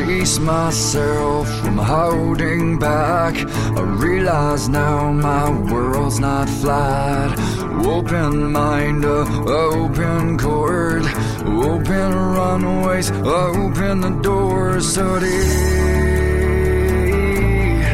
release myself from holding back. I realize now my world's not flat. Open mind, open chord, open runways, open the doors today.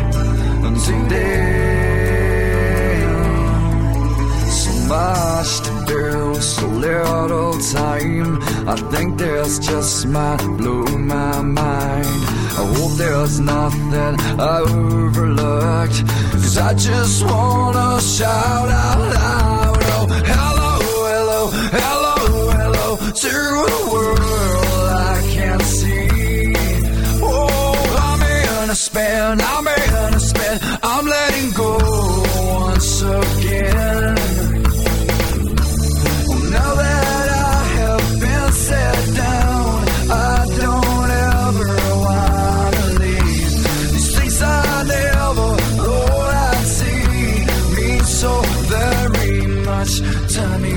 So much to do, so little time. I think this just might blow my mind. I hope there's nothing I overlooked, 'cause I just wanna shout out loud. Oh, hello, hello, hello, hello to the world I can't see. Oh, I'm in a spin, I'm in a spin, I'm letting go once again. Now that I have been set down, I don't ever wanna leave. These things I never thought I'd see mean so very much to me.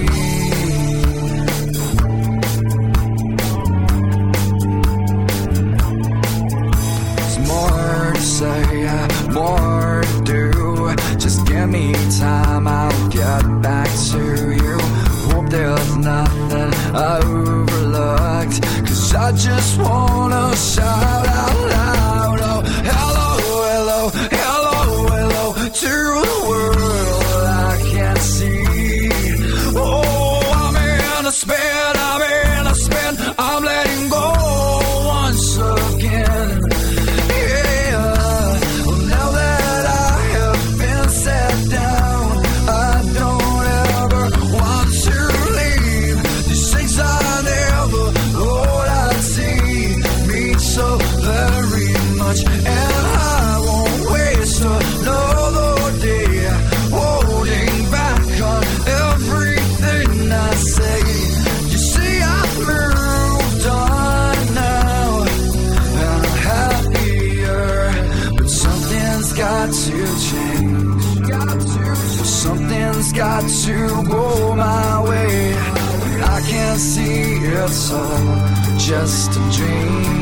There's more to say, more to do. Just give me time, I'll get back to you. Hope there's nothing I overlooked, 'cause I just wanna shout out loud. Oh, hello, hello, hello, hello to the world I can't see. Oh, I'm in a spin, I'm in a spin, I'm letting go once again. Yeah, well, now that I have been set down, I don't ever want to leave. These things I never thought I'd see mean so very much, and I won't waste another day holding back on everything I say. You see, I've moved on now, and I'm happier, but something's got to change. Something's got to go my way. I can't see it's all just a dream.